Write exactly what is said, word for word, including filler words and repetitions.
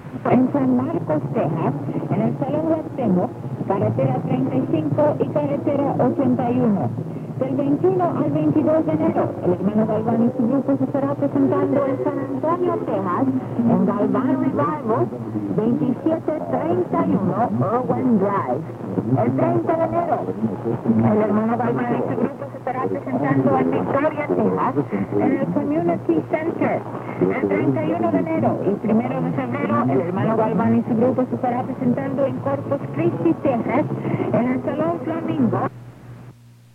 En San Marcos, Texas, en el Salón Huasteco, carretera treinta y cinco y carretera ochenta y uno. Del veintiuno al veintidós de enero, el hermano Galván y su grupo se estará presentando en San Antonio, Texas, en Galván Revival, veintisiete treinta y uno Irwin Drive. El treinta de enero, el hermano Galván y su grupo se estará presentando en Victoria, Texas, en el Community Center. El treinta y uno de enero y primero de febrero, el hermano Galván y su grupo se estará presentando en Corpus Christi, Texas, en el Salón Flamingo.